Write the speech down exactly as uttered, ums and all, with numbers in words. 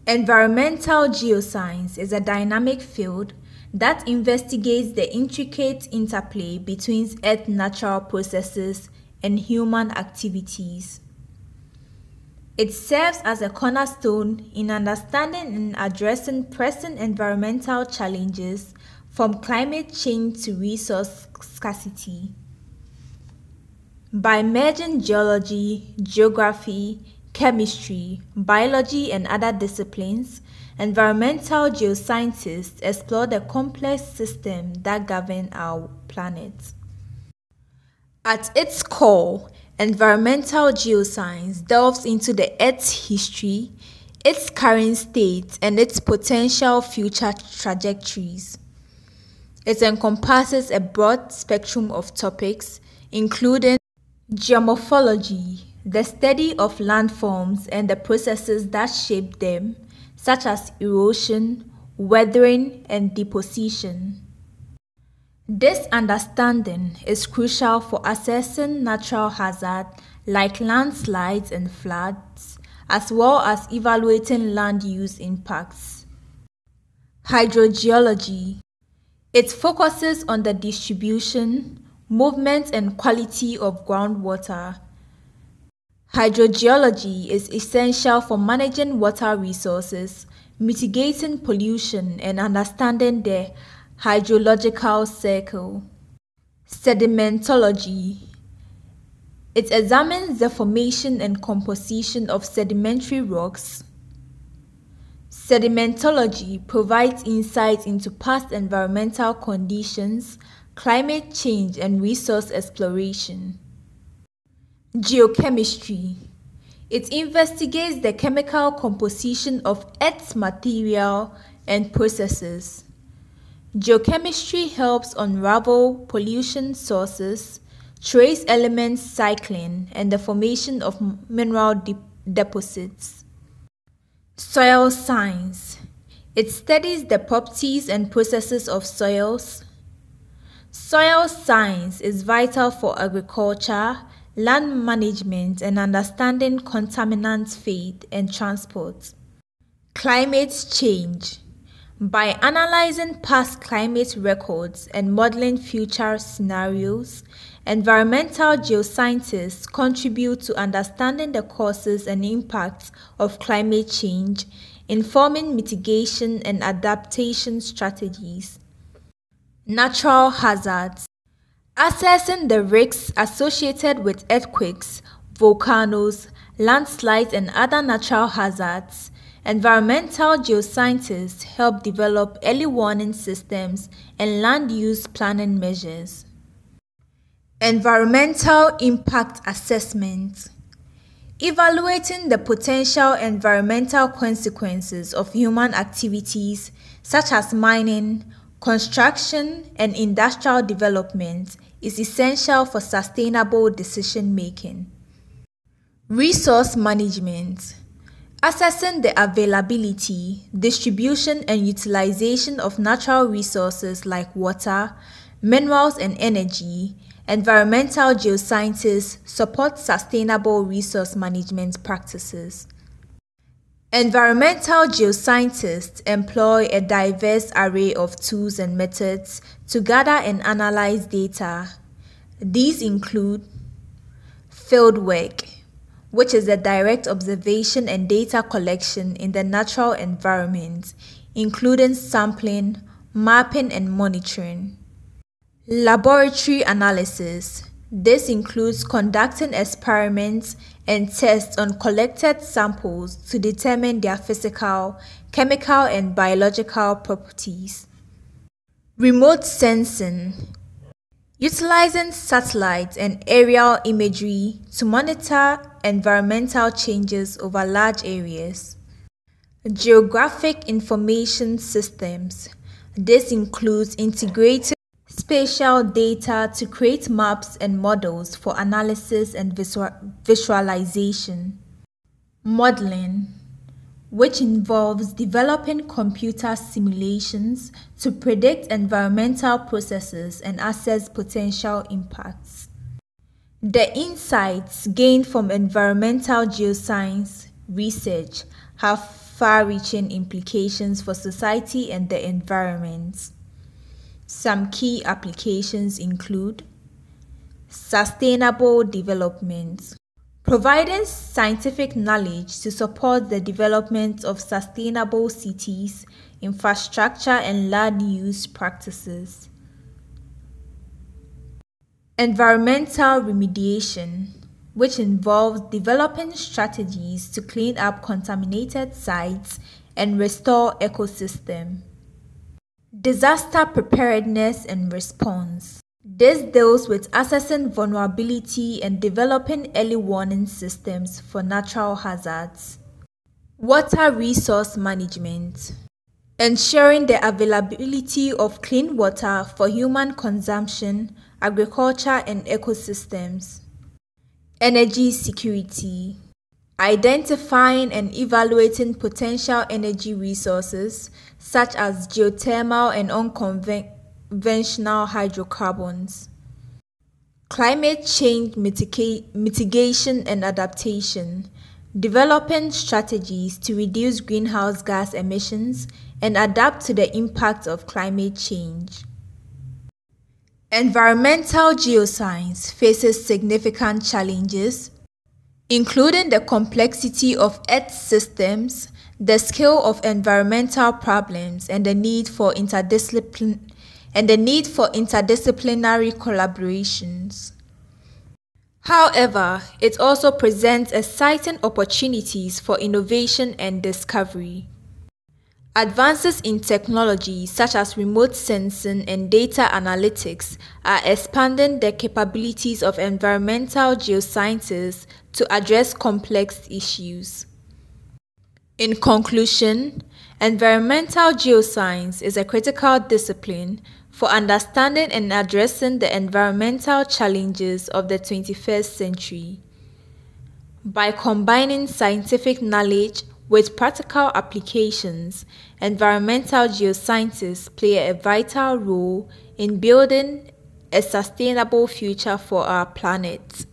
Environmental geoscience is a dynamic field that investigates the intricate interplay between Earth's natural processes and human activities. It serves as a cornerstone in understanding and addressing pressing environmental challenges from climate change to resource scarcity. By merging geology, geography, chemistry, biology, and other disciplines, environmental geoscientists explore the complex systems that govern our planet. At its core, environmental geoscience delves into the Earth's history, its current state, and its potential future trajectories. It encompasses a broad spectrum of topics, including geomorphology, the study of landforms and the processes that shape them, such as erosion, weathering, and deposition. This understanding is crucial for assessing natural hazards like landslides and floods, as well as evaluating land use impacts. Hydrogeology. It focuses on the distribution, movement, and quality of groundwater. Hydrogeology is essential for managing water resources, mitigating pollution, and understanding the hydrological cycle. Sedimentology. It examines the formation and composition of sedimentary rocks. Sedimentology provides insight into past environmental conditions, climate change, and resource exploration. Geochemistry. It investigates the chemical composition of Earth's material and processes. Geochemistry helps unravel pollution sources, trace elements cycling, and the formation of mineral de- deposits. Soil science. It studies the properties and processes of soils. Soil science is vital for agriculture, land management, and understanding contaminant feed and transport. Climate change. By analyzing past climate records and modeling future scenarios, environmental geoscientists contribute to understanding the causes and impacts of climate change, informing mitigation and adaptation strategies. Natural hazards. Assessing the risks associated with earthquakes, volcanoes, landslides, and other natural hazards, environmental geoscientists help develop early warning systems and land use planning measures. Environmental impact assessment. Evaluating the potential environmental consequences of human activities such as mining, construction, and industrial development is essential for sustainable decision-making. Resource management. Assessing the availability, distribution, and utilization of natural resources like water, minerals, and energy, environmental geoscientists support sustainable resource management practices. Environmental geoscientists employ a diverse array of tools and methods to gather and analyze data. These include fieldwork, which is the direct observation and data collection in the natural environment, including sampling, mapping, and monitoring. Laboratory analysis. This includes conducting experiments and tests on collected samples to determine their physical, chemical, and biological properties. Remote sensing. Utilizing satellites and aerial imagery to monitor environmental changes over large areas. Geographic information systems. This includes integrating spatial data to create maps and models for analysis and visual- visualization. Modeling, which involves developing computer simulations to predict environmental processes and assess potential impacts. The insights gained from environmental geoscience research have far-reaching implications for society and the environment. Some key applications include sustainable development, providing scientific knowledge to support the development of sustainable cities, infrastructure, and land use practices. Environmental remediation, which involves developing strategies to clean up contaminated sites and restore ecosystem. Disaster preparedness and response. This deals with assessing vulnerability and developing early warning systems for natural hazards. Water resource management, ensuring the availability of clean water for human consumption, agriculture, and ecosystems. Energy security, identifying and evaluating potential energy resources such as geothermal and unconventional hydrocarbons. Climate change mitiga- mitigation and adaptation, developing strategies to reduce greenhouse gas emissions and adapt to the impact of climate change. Environmental geoscience faces significant challenges, including the complexity of Earth systems, the scale of environmental problems, and the need for interdiscipline and the need for interdisciplinary collaborations. However, it also presents exciting opportunities for innovation and discovery. Advances in technology such as remote sensing and data analytics are expanding the capabilities of environmental geoscientists to address complex issues. In conclusion, environmental geoscience is a critical discipline for understanding and addressing the environmental challenges of the twenty-first century. By combining scientific knowledge with practical applications, environmental geoscientists play a vital role in building a sustainable future for our planet.